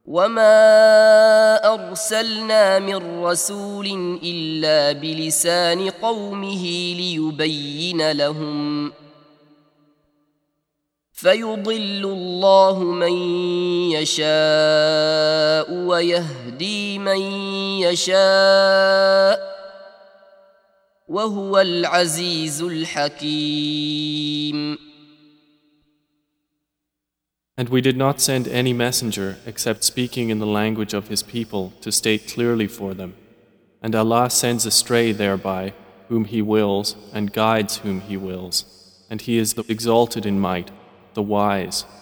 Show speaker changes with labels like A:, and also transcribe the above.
A: وما أرسلنا من رسول إلا بلسان قومه ليبين لهم فيضل الله من يشاء ويهدي من يشاء وهو العزيز الحكيم.
B: And we did not send any messenger except speaking in the language of his people to state clearly for them. And Allah sends astray thereby whom He wills and guides whom He wills. And He is the exalted in might, the wise.